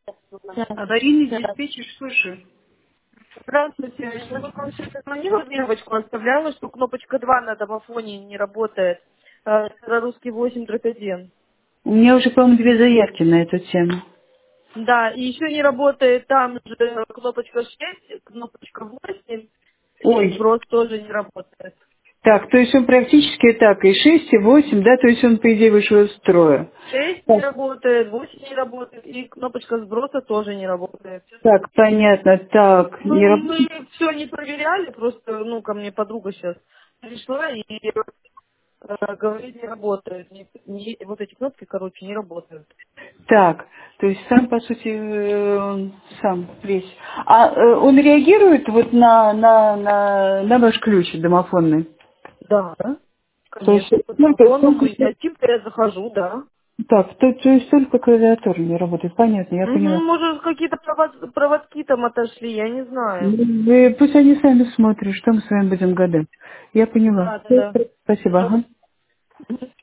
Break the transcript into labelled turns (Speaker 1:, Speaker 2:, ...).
Speaker 1: Аварийный диспетчер, слышу.
Speaker 2: Здравствуйте. Я вот вам сейчас звонила, девочку оставляла, что кнопочка 2 на домофоне не работает. Русский 8/1.
Speaker 1: У меня уже, по-моему, две заявки на эту тему.
Speaker 2: Да, и еще не работает там же кнопочка 6, кнопочка 8, и
Speaker 1: Ой,
Speaker 2: сброс тоже не работает.
Speaker 1: так, то есть он практически так, и 6 и 8, да, то есть он, по идее, вышел из строя.
Speaker 2: 6 не
Speaker 1: Так,
Speaker 2: работает, 8 не работает, и кнопочка сброса тоже не работает.
Speaker 1: так, понятно, так, не
Speaker 2: Мы
Speaker 1: работает.
Speaker 2: все не проверяли, просто, ко мне подруга сейчас пришла и говорит, не работает. Вот эти кнопки, короче, не работают.
Speaker 1: Так, то есть сам, по сути, он сам весь. А он реагирует вот на ваш ключ домофонный?
Speaker 2: Да, да,
Speaker 1: То есть
Speaker 2: конечно, по
Speaker 1: только,
Speaker 2: домофону,
Speaker 1: только,
Speaker 2: я типа я захожу, да.
Speaker 1: так, то есть только клавиатура не работает, понятно, я
Speaker 2: Угу,
Speaker 1: поняла.
Speaker 2: может, какие-то проводки там отошли, я не знаю.
Speaker 1: Пусть они сами смотрят, что мы с вами будем гадать. Я поняла.
Speaker 2: Да, да, да.
Speaker 1: Спасибо. Ага.